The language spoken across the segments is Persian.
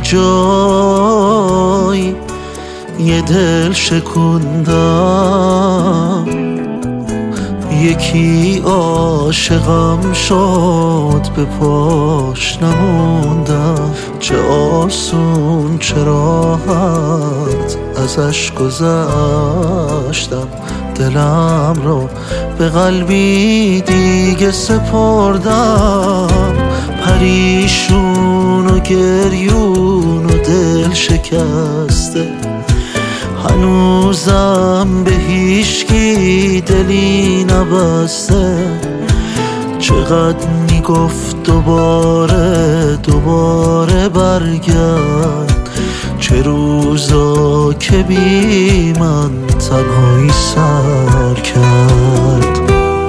جای یه دل شکوندم، یکی عاشقم شد به پاش نموندم. چه آسون چه راحت ازش گذشتم، دلم رو به قلبی دیگه سپردم. پریشون و گریون و دل شکسته، هنوزم به هیچکی دلی نبسته. چقدر میگفت دوباره برگرد، چه روزا که بی من تنهایی سر کرد.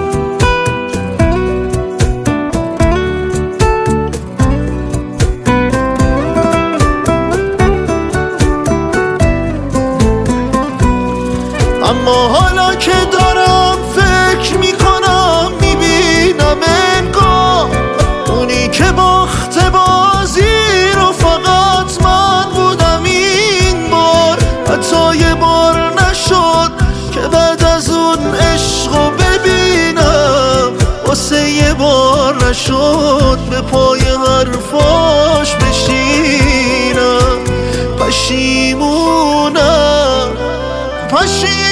اما حالا که دارم فکر میکنم، میبینم انگار اونی که باخت بازی رو فقط من بودم این بار. حتی یه بار نشد که بعد از اون عشقو ببینم، واسه یه بار نشد به پای حرفاش بشینم. پشیمونم